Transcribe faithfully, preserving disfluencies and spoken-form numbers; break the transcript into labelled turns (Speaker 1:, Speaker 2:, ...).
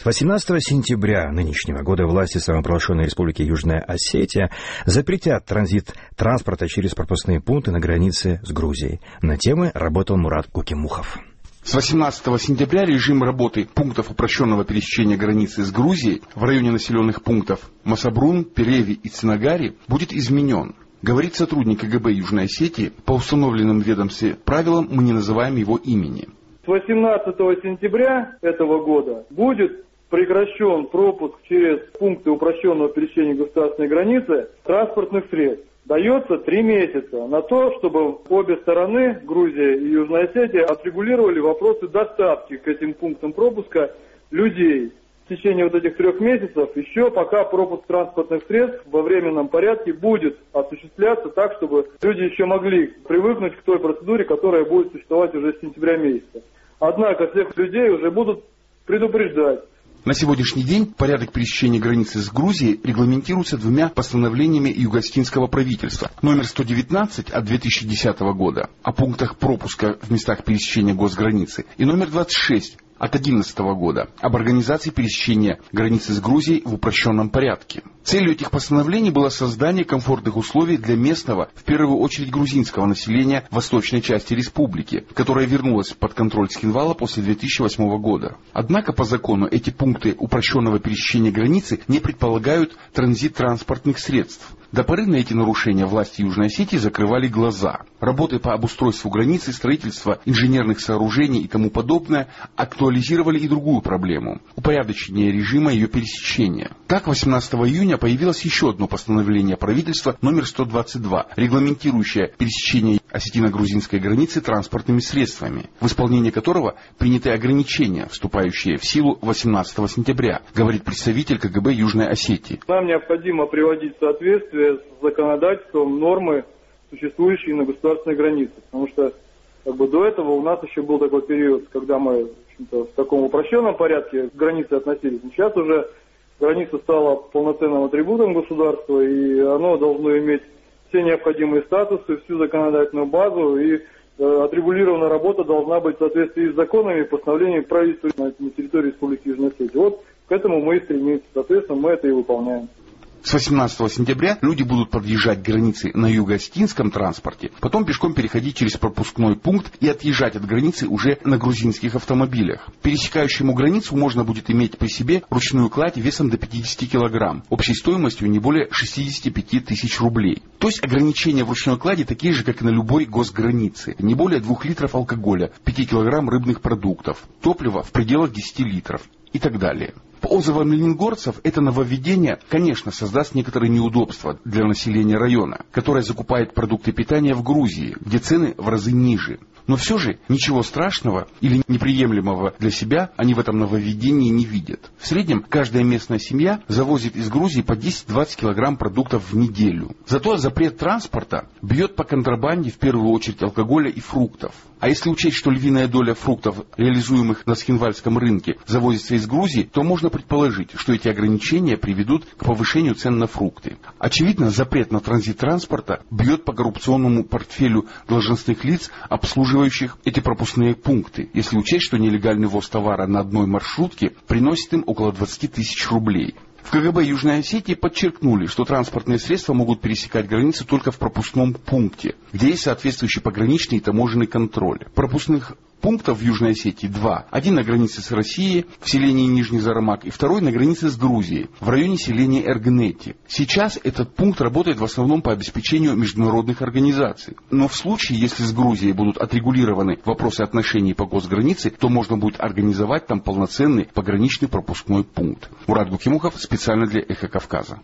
Speaker 1: С восемнадцатого сентября нынешнего года власти самопровозглашенной Республики Южная Осетия запретят транзит транспорта через пропускные пункты на границе с Грузией. На темы работал Мурат Кукимухов.
Speaker 2: С восемнадцатого сентября режим работы пунктов упрощенного пересечения границы с Грузией в районе населенных пунктов Масабрун, Переви и Цынагари будет изменен. Говорит сотрудник КГБ Южной Осетии, по установленным в ведомстве правилам мы не называем его имени.
Speaker 3: С восемнадцатого сентября этого года будет прекращен пропуск через пункты упрощенного пересечения государственной границы транспортных средств. Дается три месяца на то, чтобы обе стороны, Грузия и Южная Осетия, отрегулировали вопросы доставки к этим пунктам пропуска людей. В течение вот этих трех месяцев еще пока пропуск транспортных средств во временном порядке будет осуществляться так, чтобы люди еще могли привыкнуть к той процедуре, которая будет существовать уже с сентября месяца. Однако всех людей уже будут предупреждать.
Speaker 2: На сегодняшний день порядок пересечения границы с Грузией регламентируется двумя постановлениями юго-осетинского правительства. Номер сто девятнадцать от две тысячи десятого года о пунктах пропуска в местах пересечения госграницы и номер двадцать шесть от две тысячи одиннадцатого года об организации пересечения границы с Грузией в упрощенном порядке. Целью этих постановлений было создание комфортных условий для местного, в первую очередь грузинского населения восточной части республики, которая вернулась под контроль Цхинвала после две тысячи восьмого года. Однако по закону эти пункты упрощенного пересечения границы не предполагают транзит транспортных средств. До поры на эти нарушения власти Южной Осетии закрывали глаза. Работы по обустройству границы, строительство инженерных сооружений и тому подобное актуализировали и другую проблему – упорядочение режима ее пересечения. Так, восемнадцатого июня появилось еще одно постановление правительства номер сто двадцать два, регламентирующее пересечение осетино-грузинской границы транспортными средствами, в исполнении которого приняты ограничения, вступающие в силу восемнадцатого сентября, говорит представитель КГБ Южной Осетии.
Speaker 3: Нам необходимо приводить в соответствие с законодательством нормы, существующие на государственной границе. Потому что как бы, до этого у нас еще был такой период, когда мы в, в таком упрощенном порядке к границе относились. Сейчас уже граница стала полноценным атрибутом государства, и оно должно иметь все необходимые статусы, всю законодательную базу, и э, отрегулированная работа должна быть в соответствии с законами и постановлениями правительства на, на территории Республики Южная Осетия. Вот к этому мы и стремимся, соответственно, мы это и выполняем.
Speaker 2: С восемнадцатого сентября люди будут подъезжать к границе на юго-осетинском транспорте, потом пешком переходить через пропускной пункт и отъезжать от границы уже на грузинских автомобилях. Пересекающему границу можно будет иметь при себе ручную кладь весом до пятидесяти килограмм, общей стоимостью не более шестидесяти пяти тысяч рублей. То есть ограничения в ручной клади такие же, как и на любой госгранице. Не более двух литров алкоголя, пяти килограмм рыбных продуктов, топлива в пределах десяти литров и так далее. По отзывам лениногорцев, это нововведение, конечно, создаст некоторые неудобства для населения района, которое закупает продукты питания в Грузии, где цены в разы ниже. Но все же ничего страшного или неприемлемого для себя они в этом нововведении не видят. В среднем каждая местная семья завозит из Грузии по десять-двадцать килограмм продуктов в неделю. Зато запрет транспорта бьет по контрабанде в первую очередь алкоголя и фруктов. А если учесть, что львиная доля фруктов, реализуемых на Цхинвальском рынке, завозится из Грузии, то можно предположить, что эти ограничения приведут к повышению цен на фрукты. Очевидно, запрет на транзит транспорта бьет по коррупционному портфелю должностных лиц, обслуживающих эти пропускные пункты, если учесть, что нелегальный ввоз товара на одной маршрутке приносит им около двадцати тысяч рублей. В КГБ Южной Осетии подчеркнули, что транспортные средства могут пересекать границу только в пропускном пункте, где есть соответствующий пограничный и таможенный контроль. Пропускных пунктов в Южной Осетии два. Один на границе с Россией, в селении Нижний Зарамак, и второй на границе с Грузией, в районе селения Эргнети. Сейчас этот пункт работает в основном по обеспечению международных организаций. Но в случае, если с Грузией будут отрегулированы вопросы отношений по госгранице, то можно будет организовать там полноценный пограничный пропускной пункт. Мурат Кукимухов специально для Эхо Кавказа.